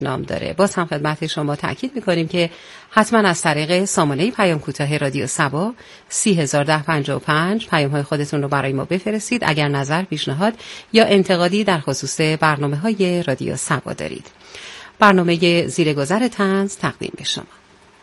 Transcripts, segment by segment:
نام داره. باز هم خدمت شما تاکید میکنیم که حتما از طریق سامانه پیام کوتاه رادیو سبا 301055 پیام‌های خودتون رو برای ما بفرستید اگر نظر، پیشنهاد یا انتقادی در خصوص برنامه‌های رادیو سبا دارید. برنامه زیر گذر طنز تقدیم به شما.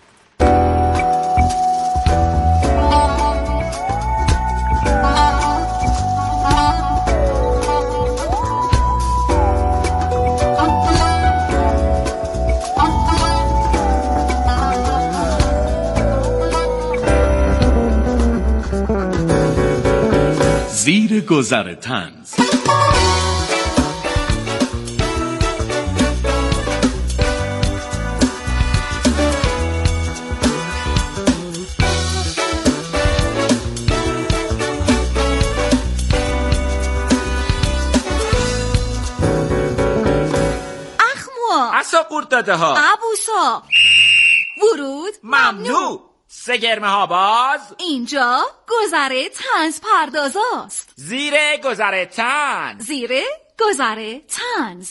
زیر گذر طنز. عصا قورت داده ها ابوسا ورود ممنوع. سه گرمه ها باز. اینجا گذر طنز پردازاست. زیر گذر طنز. زیر گذر طنز.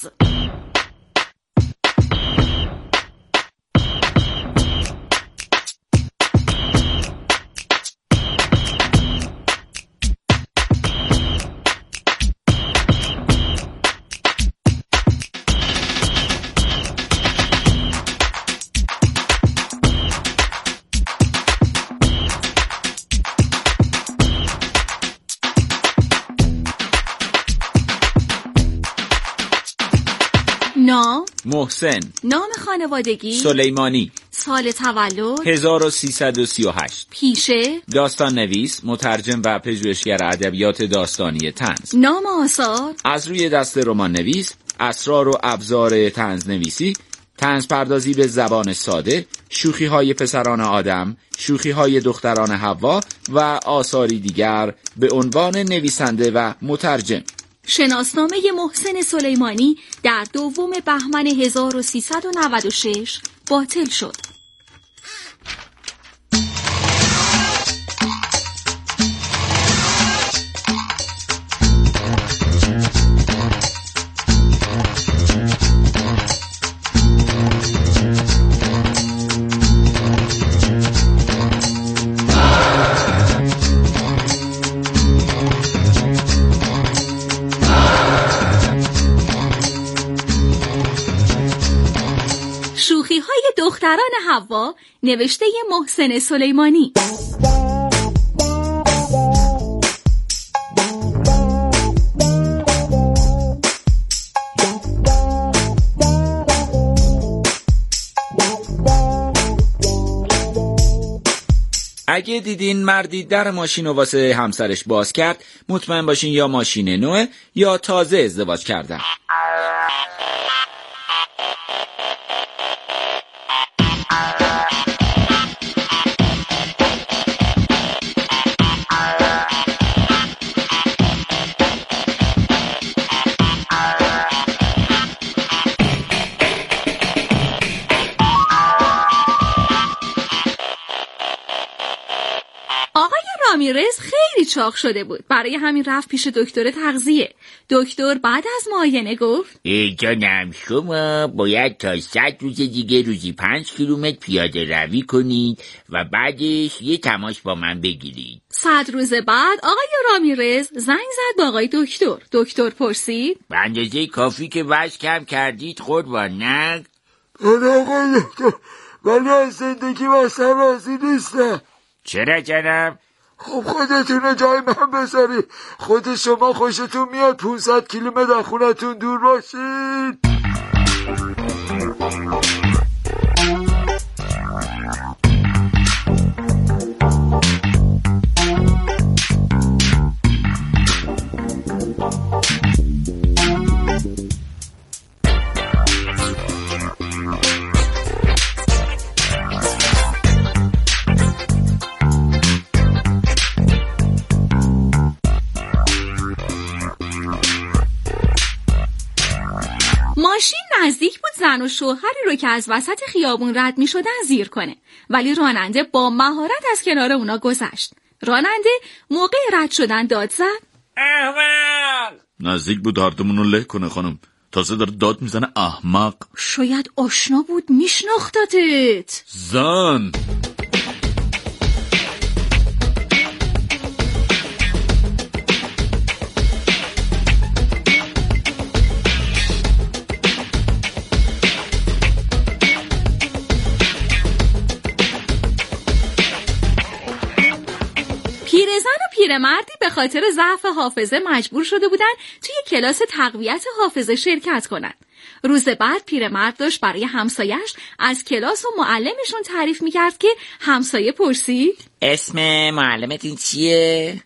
نام محسن. نام خانوادگی سلیمانی. سال تولد 1338. پیشه داستان نویس، مترجم و پژوهشگر ادبیات داستانی طنز. نام آثار از روی دست رمان نویس، اسرار و ابزار طنز نویسی، طنز پردازی به زبان ساده، شوخی های پسران آدم، شوخی های دختران حوا و آثاری دیگر به عنوان نویسنده و مترجم. شناسنامه محسن سلیمانی در 2 بهمن 1396 باطل شد. شوخی‌های دختران حوا نوشته محسن سلیمانی. اگه دیدین مردی در ماشین رو واسه همسرش باز کرد، مطمئن باشین یا ماشین نوه یا تازه ازدواج کردن. رامیرز خیلی چاق شده بود، برای همین رفت پیش دکتر تغذیه. دکتر بعد از معاینه گفت جانم شما باید تا 100 روز دیگه روزی 5 کیلومتر پیاده روی کنید و بعدش یه تماس با من بگیرید. 100 روز بعد آقای رامیرز زنگ زد با آقای دکتر. دکتر پرسید به اندازه کافی که وزن کم کردید قربان نه؟ آقای دکتر ولی از زندگی واسه راضی نیستم. چرا جناب؟ خب خودتون جای من بذاری. خود شما خوشتون میاد 500 کیلومتر از خونتون دور باشید؟ ماشین نزدیک بود زن و شوهری رو که از وسط خیابون رد می شدن زیر کنه، ولی راننده با مهارت از کنار اونا گذشت. راننده موقع رد شدن داد زد احمق! نزدیک بود هاردمون رو له کنه خانم. تازه داره داد میزنه احمق. شاید آشنا بود میشناختتت. زن پیرمردی به خاطر ضعف حافظه مجبور شده بودن توی کلاس تقویت حافظه شرکت کنن. روز بعد پیرمرد داشت برای همسایش از کلاس و معلمشون تعریف میکرد که همسایه پرسید اسم معلمتون چیه؟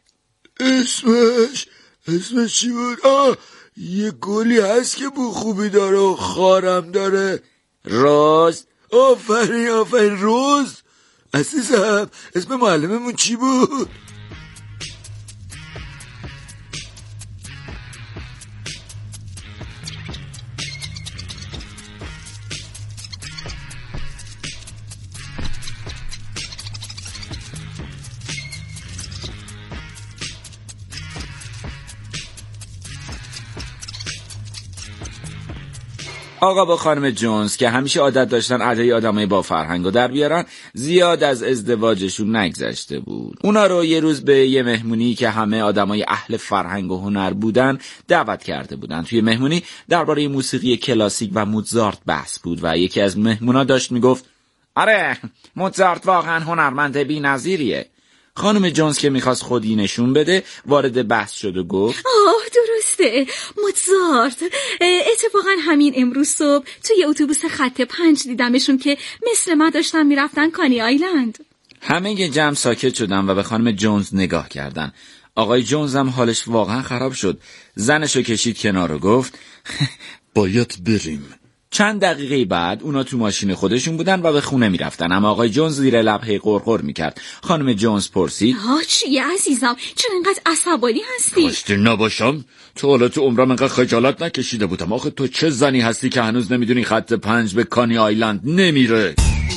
اسمش چی بود؟ یه گلی هست که بو خوبی داره و خارم داره. روز. آفرین روز. عزیزم اسم معلممون چی بود؟ آقا با خانم جونز که همیشه عادت داشتن ادای آدمای با فرهنگو در بیارن، زیاد از ازدواجشون نگذشته بود. اونا رو یه روز به یه مهمونی که همه آدمای اهل فرهنگ و هنر بودن دعوت کرده بودن. توی مهمونی درباره موسیقی کلاسیک و موزارت بحث بود و یکی از مهمونا داشت میگفت آره موزارت واقعا هنرمند بی‌نظیریه. خانم جونز که میخواست خودی نشون بده وارد بحث شد و گفت درسته موزارت. اتفاقا همین امروز صبح توی اتوبوس خط 5 دیدمشون که مثل ما داشتن میرفتن کانی آیلند. همه یه جمع ساکت شدن و به خانم جونز نگاه کردن. آقای جونز هم حالش واقعا خراب شد. زنشو کشید کنار و گفت باید بریم. چند دقیقه بعد اونا تو ماشین خودشون بودن و به خونه میرفتن، اما آقای جونز زیر لب هی غرغر میکرد. خانم جونز پرسید چیه عزیزم؟ چرا اینقدر عصبانی هستی؟ کاشته نباشم، تو حالا تو عمرم اینقدر خجالت نکشیده بودم. آخه تو چه زنی هستی که هنوز نمیدونی خط 5 به کانی آیلند نمیره؟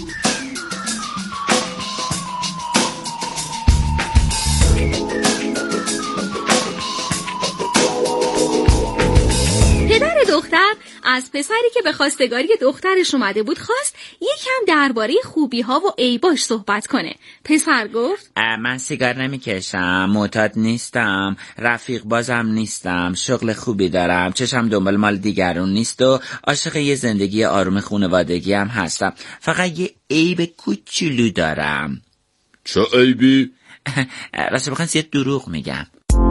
دختر از پسری که به خواستگاری دخترش اومده بود خواست یکم درباره خوبی‌ها و عیباش صحبت کنه. پسر گفت من سیگار نمیکشم، معتاد نیستم، رفیق بازم نیستم، شغل خوبی دارم، چشم دنبال مال دیگرون نیست و عاشق یه زندگی آروم خانوادگی هم هستم. فقط یه عیب کوچولو دارم. چه عیبی؟ راستش بخوام زیاد دروغ میگم.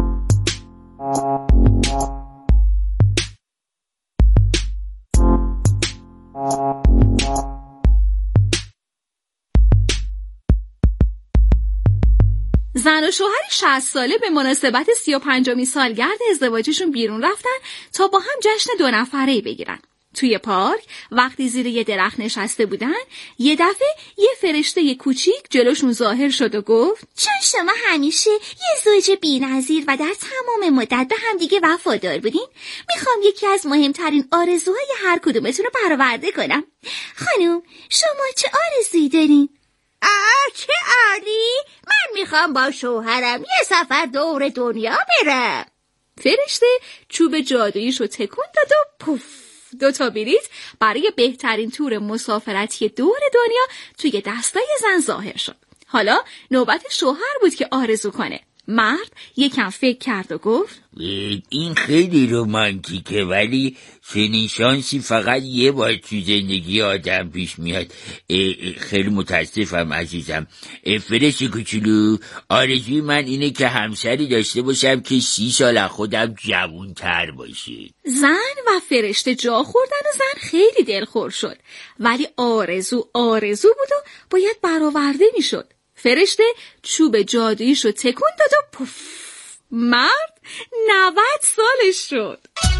زن و شوهر 60 ساله به مناسبت 35مین سالگرد ازدواجشون بیرون رفتن تا با هم جشن 2 نفره‌ای بگیرن. توی پارک وقتی زیر یه درخت نشسته بودن یه دفعه یه فرشته کوچیک جلوشون ظاهر شد و گفت چون شما همیشه یه زوج بی‌نظیر و در تمام مدت به هم دیگه وفادار بودین، میخوام یکی از مهمترین آرزوهای هر کدومتون رو برآورده کنم. خانم شما چه آرزویی دارین؟ چه عالی! من میخوام با شوهرم یه سفر دور دنیا برم. فرشته چوب جادوییشو تکون داد و پوف 2 بلیط برای بهترین تور مسافرتی دور دنیا توی دستای زن ظاهر شد. حالا نوبت شوهر بود که آرزو کنه. مرد یکم فکر کرد و گفت این خیلی رمانتیکه، ولی چنین شانسی فقط یه بار تو زندگی آدم پیش میاد. خیلی متاسفم عزیزم. فرشته کوچولو، آرزوی من اینه که همسری داشته باشم که 30 سال از خودم جوان‌تر باشه. زن و فرشته جا خوردن و زن خیلی دلخور شد، ولی آرزو بود و باید برآورده میشد. فرشته چوب جادوییشو تکون داد و پوف، مرد 90 سالش شد.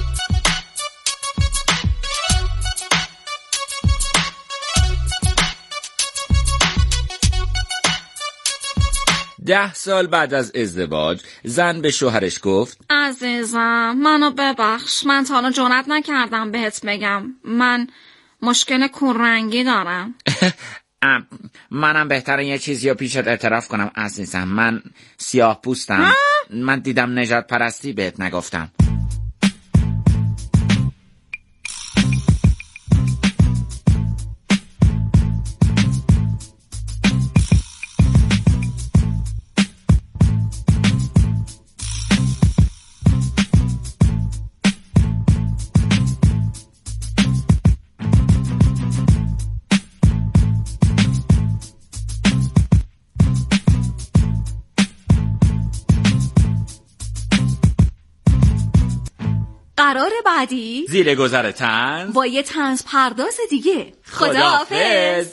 ده سال بعد از ازدواج زن به شوهرش گفت عزیزم منو ببخش، من تا حالا جرئت نکردم بهت بگم من مشکل کوررنگی دارم. منم بهتره یه چیزی رو پیشت اعتراف کنم عزیزم. من سیاه پوستم. من دیدم نژاد پرستی بهت نگفتم. قرار بعدی زیر گذر طنز با یه طنز پرداز دیگه. خداحافظ.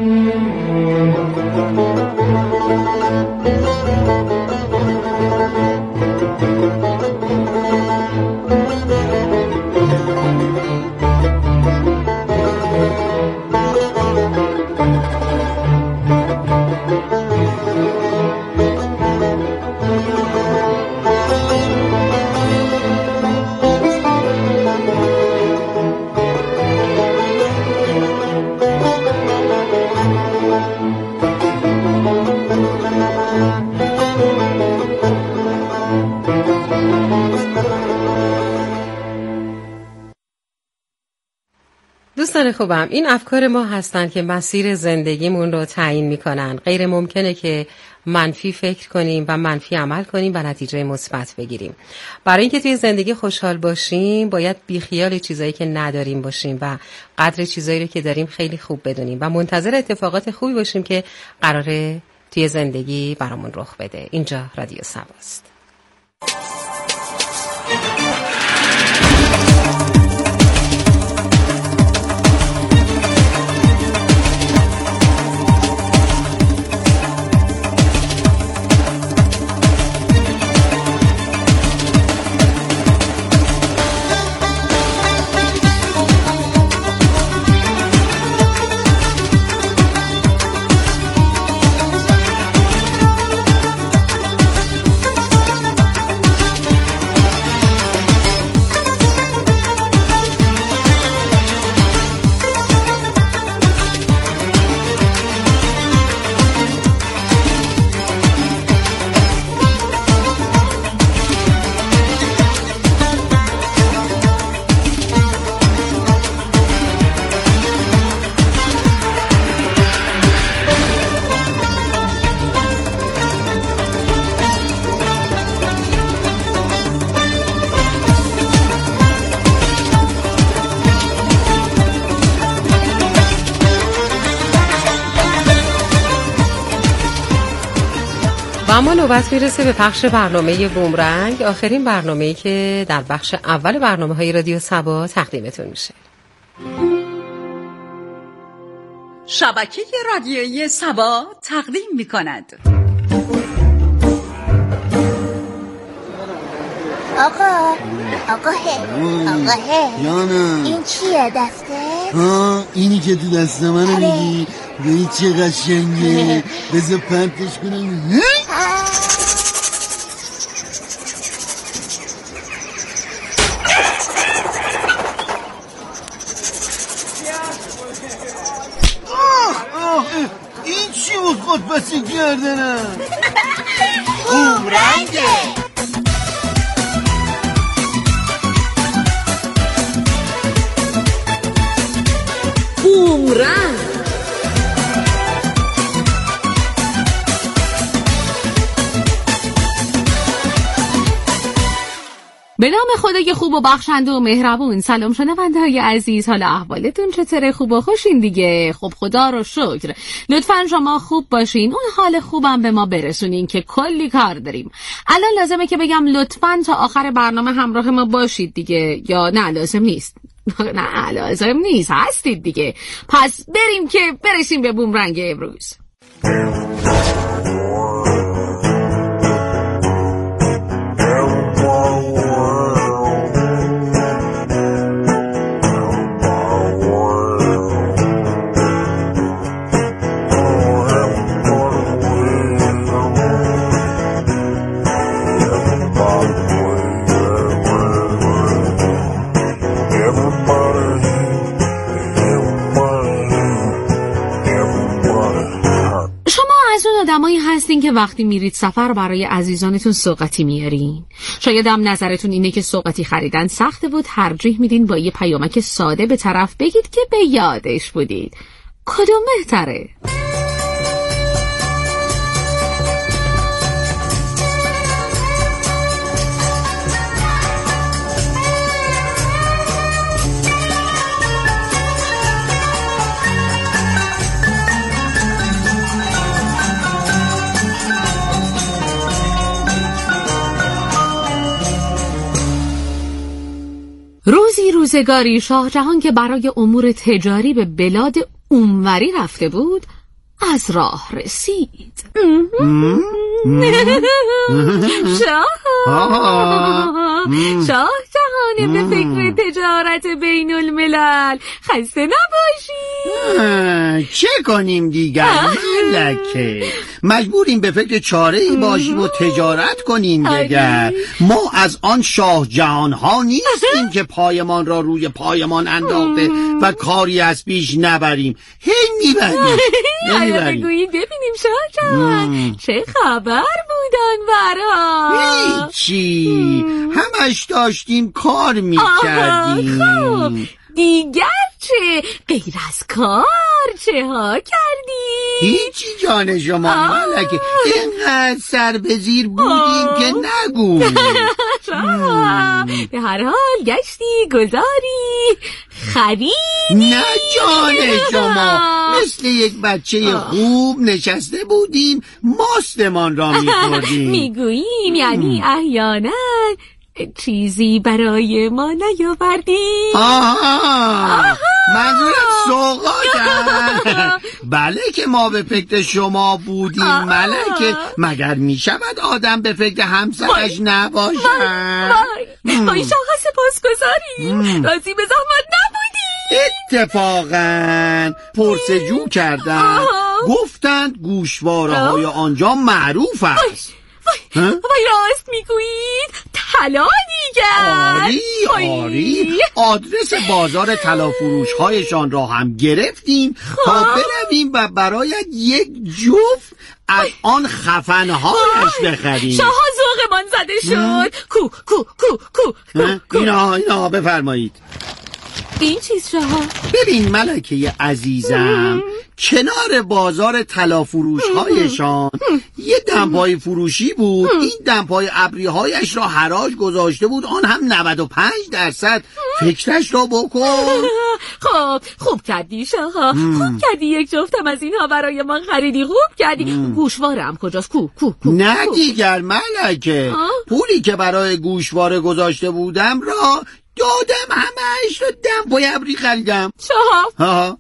دوستان خوبم، این افکار ما هستن که مسیر زندگیمون رو تعیین میکنن. غیر ممکنه که منفی فکر کنیم و منفی عمل کنیم و نتیجه مثبت بگیریم. برای اینکه توی زندگی خوشحال باشیم باید بیخیال چیزایی که نداریم باشیم و قدر چیزایی رو که داریم خیلی خوب بدونیم و منتظر اتفاقات خوبی باشیم که قراره توی زندگی برامون رخ بده. اینجا رادیو سباست. اما نوبت میرسه به پخش برنامه بومرنگ، آخرین برنامه‌ای که در بخش اول برنامه‌های رادیو سبا تقدیمتون میشه. شبکه رادیویی سبا تقدیم میکند. آقا جانم، این چیه دسته؟ اینی که تو دست منو میگی؟ ببین چه قشنگه، بذار پرتش کنم. این چی بود خود پسی کردنم؟ بومرنگه. بومرنگ. به نام خدای خوب و بخشنده و مهربون. سلام شنونده های عزیز، حال احوالتون چطوره؟ خوب و خوشین دیگه؟ خب خدا رو شکر. لطفاً شما خوب باشین، اون حال خوبم به ما برسونین که کلی کار داریم. الان لازمه که بگم لطفاً تا آخر برنامه همراه ما باشید دیگه، یا نه لازم نیست؟ نه لازم نیست، هستید دیگه. پس بریم که برسیم به بومرنگ امروز. آدمایی هستین که وقتی میرید سفر برای عزیزانتون سوغاتی میارین. شاید هم نظرتون اینه که سوغاتی خریدن سخته بود، ترجیح میدین با یه پیامک ساده به طرف بگید که به یادش بودید. کدوم بهتره؟ روزگاری شاه جهان که برای امور تجاری به بلاد اونوری رفته بود از راه رسید. شاه جهان به فکر تجارت بین الملل، خسته نباشی. چه کنیم دیگر ملکه؟ مجبوریم به فکر چاره‌ای باشیم و تجارت کنیم دیگر. ما از آن شاه جهان ها نیستیم که پایمان را روی پایمان انداخته و کاری از پیش نبریم. هی میبریم. بگویید ببینیم شاه جهان چه خبر بودن برا؟ هیچی، همش داشتیم کار میکردیم. خب دیگر چه؟ غیر از کار چه ها کردی؟ هیچی جان شما ملکه، اینقدر سر به زیر بودیم که نگو. به هر حال گشتی گذاری خرید؟ نه جان شما، مثل یک بچه خوب نشسته بودیم ماستمان را میخوردیم. میگوییم یعنی احیانا چیزی برای ما نیاوردی؟ منظورم سوغاتم. بله که ما به فکر شما بودیم ملکه، مگر میشود آدم به فکر همسرش نباشد؟ وای شاه سپاسگزاریم، راضی به زحمت نبودی. اتفاقا پرسجو کردن، گفتند گوشواره های آنجا معروف است. وای راست میگویید، طلا دیگر. آری آدرس بازار طلا فروش هایشان را هم گرفتیم تا برویم و برایت یک جفت از آن خفنهایش بخریم. شاه ذوقمان زده شد. کو اینا بفرمایید. این چیز شاه؟ ببین ملکه عزیزم، کنار بازار طلا فروش هایشان یه دمپای فروشی بود. این دمپای ابریهایش را حراج گذاشته بود، آن هم 95%. فکرش را بکن. خب خوب کردی شاه، خوب کردی یک جفتم از اینها برای من خریدی. خوب کردی. گوشواره هم کجاست؟ کو نه دیگر ملکه، پولی که برای گوشواره گذاشته بودم را دادم، همه‌اش رو دمپای ابری خریدم. شاه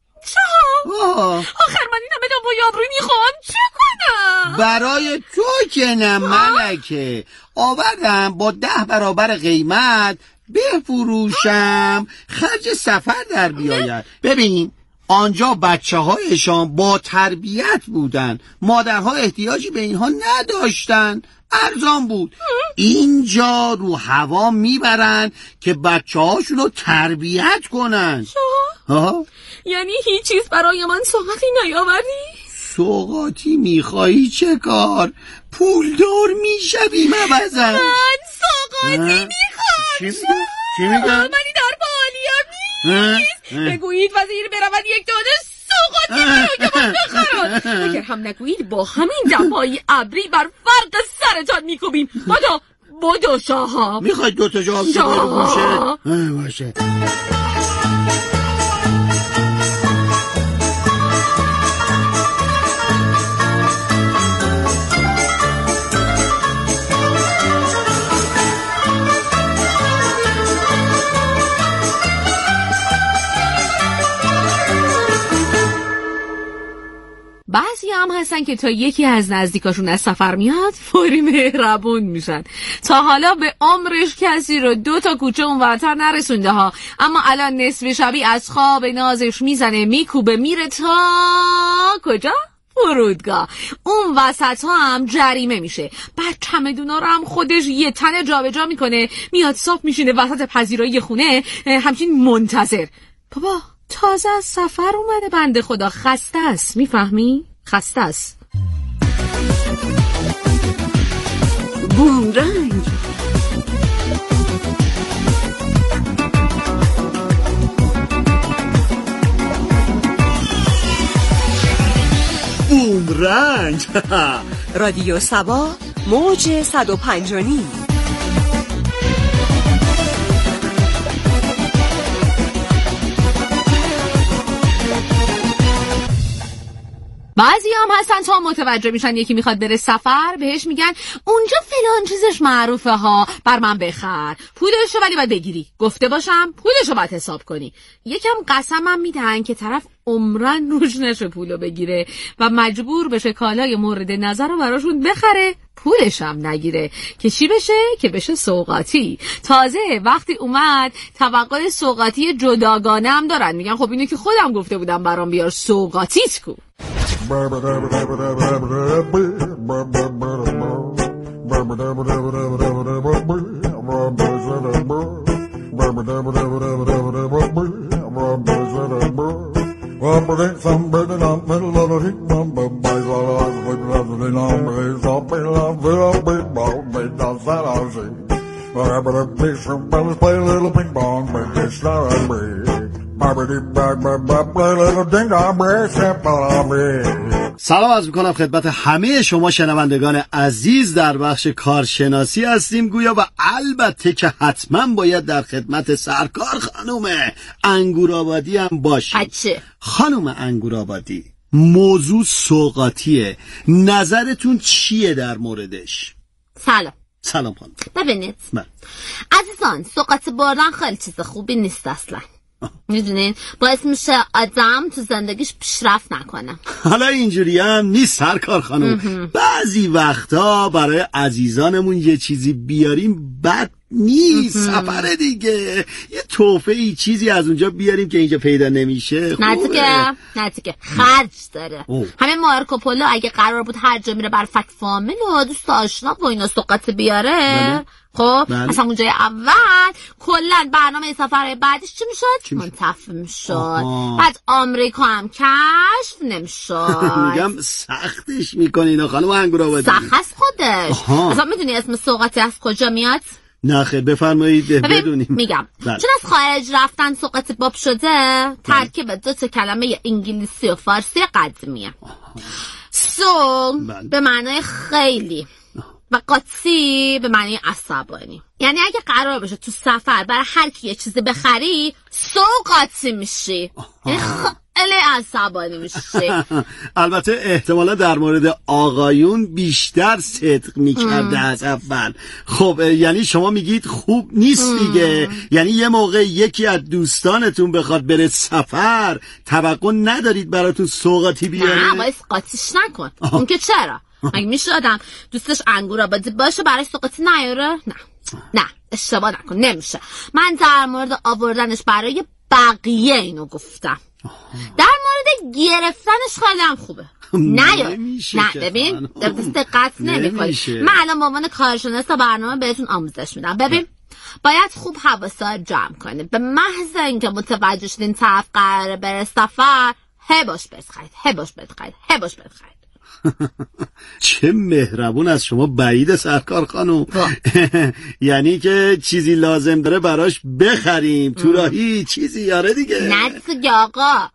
آخر من این همه دمپای ابری میخوام چه کنم؟ برای تو که نه ملکه، آوردم با 10 برابر قیمت بفروشم، خرج سفر در بیاید. ببین آنجا بچه هایشان با تربیت بودن، مادرها احتیاجی به اینها نداشتن، ارزان بود. اینجا رو هوا میبرن که بچه هاشون رو تربیت کنن. یعنی هیچ چیز برای من سوغاتی نیاوردی؟ سوغاتی میخوایی چه کار؟ پولدار میشویم عوضا. من سوغاتی میخوام. چی میگم؟ من این در بالیم نیست. بگویید وزیر برود یک دانه سوغاتی برای من بخرد. اگر هم نگویید با همین دمپایی ابری بر فرق سرتان میکوبیم. بدو شاها. میخواید 2 تا جواب رو گوشه؟ باشه. بعضی هم هستن که تا یکی از نزدیکاشون از سفر میاد فوری مهربون میشن. تا حالا به عمرش کسی رو 2 تا کوچه اونورتر نرسونده ها، اما الان نصف شبی از خواب نازش میزنه، میکوبه، میره تا کجا؟ فرودگاه. اون وسط ها هم جریمه میشه. بعد چمدونا رو هم خودش یه تنه جابجا میکنه، میاد صاف میشینه وسط پذیرایی خونه، همچین منتظر. بابا تازه از سفر اومده بنده خدا، خسته است، میفهمی؟ خسته است. بومرنگ. بومرنگ. رادیو سبا موج 105.9. بله بعضی هم هستن تا متوجه میشن یکی میخواد بره سفر بهش میگن اونجا فلان چیزش معروفه ها، بر من بخر، پولشو ولی باید بگیری، گفته باشم پولشو باید حساب کنی. یکم قسمم میدن که طرف عمرن روش نشه پولو بگیره و مجبور بشه کالای مورد نظر رو براشون بخره، پولش هم نگیره که چی بشه؟ که بشه سوغاتی. تازه وقتی اومد توقع سوغاتی جداگانه هم دارن، میگن خب اینو که خودم گفته بودم برام بیار، سوغاتیت کو. سلام عرض میکنم خدمت همه شما شنوندگان عزیز. در بخش کارشناسی هستیم گویا و البته که حتما باید در خدمت سرکار خانم انگورآبادی هم باشیم. خانم انگورآبادی، موضوع سوغاتیه، نظرتون چیه در موردش؟ سلام خانم. ببینید عزیزان، سوغاتی بردن خیلی چیز خوبی نیست اصلا. میدونین باعث میشه آدم تو زندگیش پیشرفت نکنه. حالا اینجوری هم نیست سرکار خانم، بعضی وقتا برای عزیزانمون یه چیزی بیاریم بد نیست. سفر دیگه یه تحفه چیزی از اونجا بیاریم که اینجا پیدا نمیشه. نه دیگه خرج داره. همین مارکوپولو اگه قرار بود هر جا میره بر فک فامیل و دوست آشنا و اینا سوغاتی بیاره، خب اصلا اونجای اول کلن برنامه سفر بعدش چی میشد؟ منتفع میشد. بعد آمریکا هم کشف نمیشد. میگم سختش میکنه اینا خانم انگورآبادی. سخت هست خودش. اصلا میدونی اسم سوغاتی از کجا میاد؟ نه خیر بفرمایید بدونیم. میگم چون از خارج رفتن سوغاتی باب شده، ترکیب دو تا کلمه انگلیسی و فارسی قدیمیه. به معنای خیلی و قاطی به معنی عصبانی. یعنی اگه قرار بشه تو سفر برای هر کی یه چیزی بخری سوغاتی میشی، یعنی خیلی عصبانی میشی. البته احتمالا در مورد آقایون بیشتر صدق میکرده از اول. خب یعنی شما میگید خوب نیست دیگه. یعنی یه موقع یکی از دوستانتون بخواد بره سفر، توقع ندارید براتون سوغاتی بیاره؟ نه باید قاطیش نکن. اون که چرا؟ اگه میشه آدم دوستش انگورآبادی باشه برای سوغاتی نیاره؟ نه اشتباه نکن، نمیشه. من در مورد آوردنش برای بقیه اینو گفتم. در مورد گرفتنش خیلی هم خوبه. نه ببین دقت نمی‌کنی. من الان به عنوان کارشناس برنامه بهتون آموزش میدم. ببین باید خوب حواسا جمع کنه. به محض اینکه متوجه شدین طرف قراره بره سفر، هباش بخرید. چه مهربون از شما بعید سرکار خانم. یعنی که چیزی لازم داره براش بخریم، تو راهی چیزی یاره دیگه. نه دیگه آقا،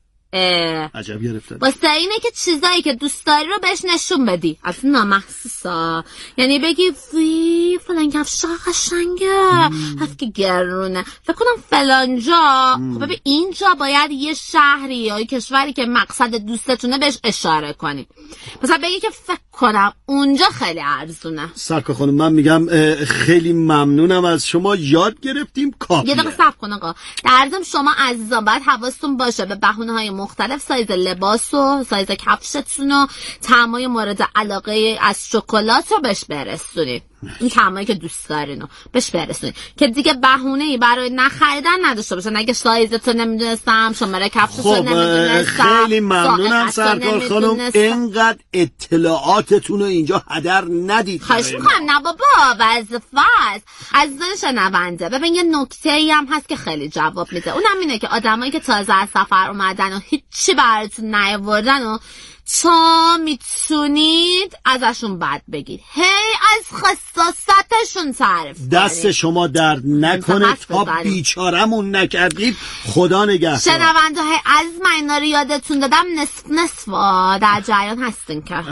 عجب گرفتن. واسه اینه که چیزایی که دوست داری رو بهش نشون بدی. اصلا نامحسوسا، یعنی بگی وی فلان کفش قشنگه، هست که گرونه، فکر کنم فلانجا. خب ببین اینجا باید یه شهری یا کشوری که مقصد دوستتونه بهش اشاره کنی. مثلا بگی که فکر کنم اونجا خیلی ارزونه. سرکار خانم من میگم خیلی ممنونم از شما، یاد گرفتیم. کافیه. یه دقیقه صبر کن آقا. در ضمن شما عزیزان باید حواستون باشه به بهونه‌های مختلف سایز لباس و سایز کفشتون و طعمای مورد علاقه از شکلات رو بهش برسونید. این طعمایی که دوست دارین رو بهش برسونید که دیگه بهونه‌ای برای نخریدن نداشته باشن. اگه سایزتو نمیدونستم، شماره کفشتو نمیدونستم. خیلی ممنونم سرکار خانم، اینقدر اطلاعاتتون رو اینجا هدر ندید. خواهش می‌کنم. نه بابا وظیفه است. عزیزان شنونده ببین یه نکته‌ای هم هست که خیلی جواب میده. اونم اینه که آدمایی که تازه از سفر اومدن و هیچی براتون نیاوردن و تا میتونید ازشون بد بگید، از خصاصتشون تعریف کنید. دست شما درد نکنه تا بیچارمون نکردید. خدا نگهدار. شنونده های عزیز من اینا رو یادتون دادم، نصف در جریان هستین که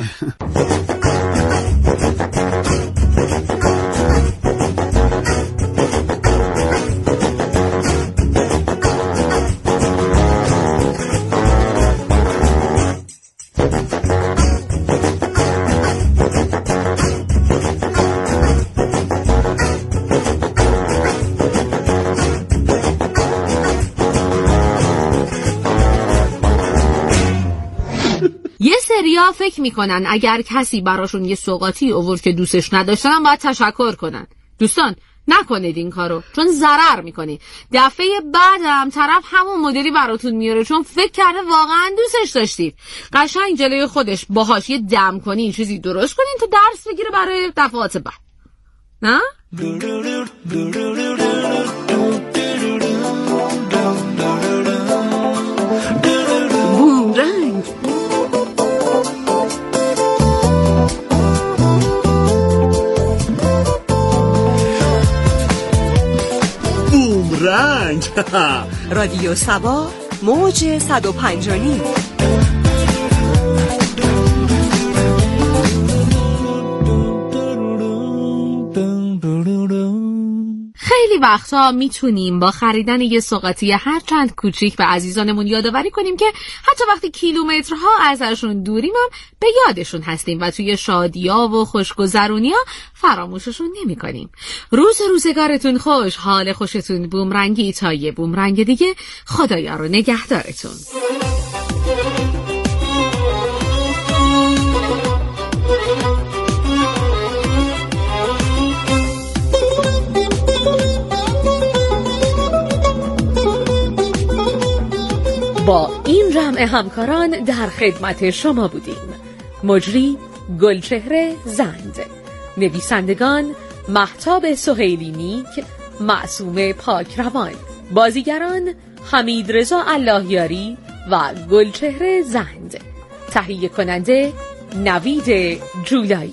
سریا فکر میکنن اگر کسی براشون یه سوغاتی آورد که دوستش نداشتن باید تشکر کنن. دوستان نکنید این کارو، چون ضرر میکنی. دفعه بعدم طرف همون مدلی براتون میاره چون فکر کرده واقعا دوستش داشتید. قشنگ جلوی خودش باهاش یه دم کنین، چیزی درست کنین تا درس بگیره برای دفعات بعد. نه؟ بومرنگ. بومرنگ. رادیو سبا موج 105.9. خیلی وقتا میتونیم با خریدن یه سوغاتی هر چند کوچیک به عزیزانمون یادآوری کنیم که حتی وقتی کیلومترها ازشون دوریم هم به یادشون هستیم و توی شادی‌ها و خوشگذرونی‌ها فراموششون نمی‌کنیم. روزگارتون خوش، حال خوشتون بومرنگی تا یه بومرنگ دیگه. خدایا رو نگهدارتون. با این جمع همکاران در خدمت شما بودیم. مجری گلچهره زند، نویسندگان مهتاب سهیلی نیک، معصومه پاکروان، بازیگران حمید رضا اللهیاری و گلچهره زند، تهیه کننده نوید جولایی.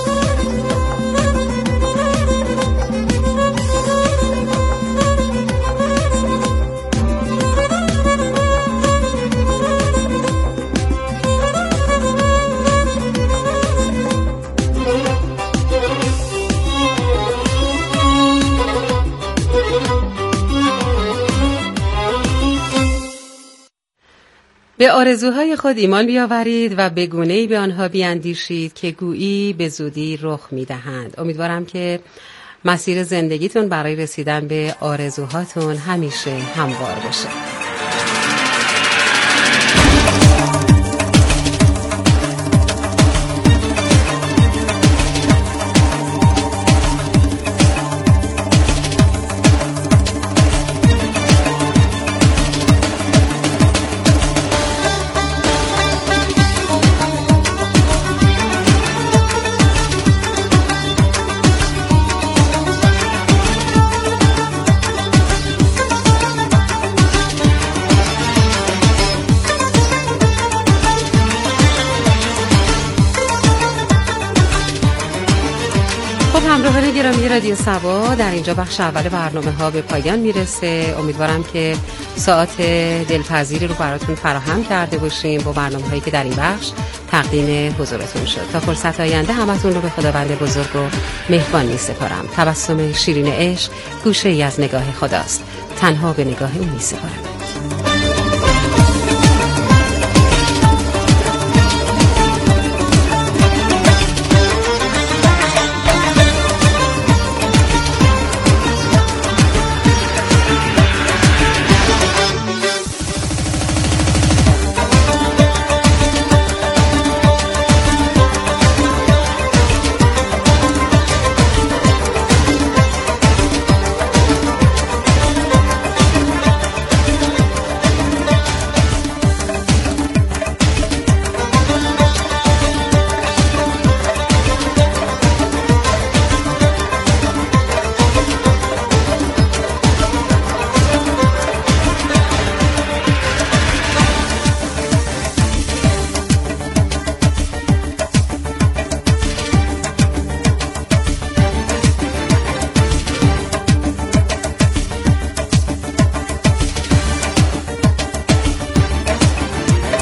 به آرزوهای خود ایمان بیاورید و به گونه‌ای به آنها بیاندیشید که گویی به زودی رخ می‌دهند. امیدوارم که مسیر زندگیتون برای رسیدن به آرزوهاتون همیشه هموار باشه. همراهان گرامی رادیو سبا، در اینجا بخش اول برنامه‌ها به پایان میرسه. امیدوارم که ساعت دلپذیری رو براتون فراهم کرده باشیم با برنامه‌هایی که در این بخش تقدیم حضورتون شد. تا فرصت آینده همتون رو به خداوند بزرگ و مهربان می‌سپارم. تبسم شیرین عشق گوشه‌ای از نگاه خداست، تنها به نگاه او می‌سپارم.